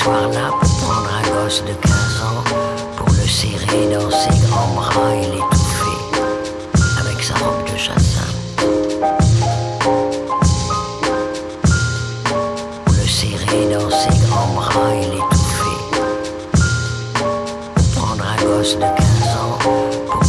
soir-là, pour prendre un gosse de 15 ans, pour le serrer dans ses grands bras et l'étouffer avec sa robe de chassin. Pour le serrer dans ses grands bras et l'étouffer. Pour prendre un gosse de 15 ans, pour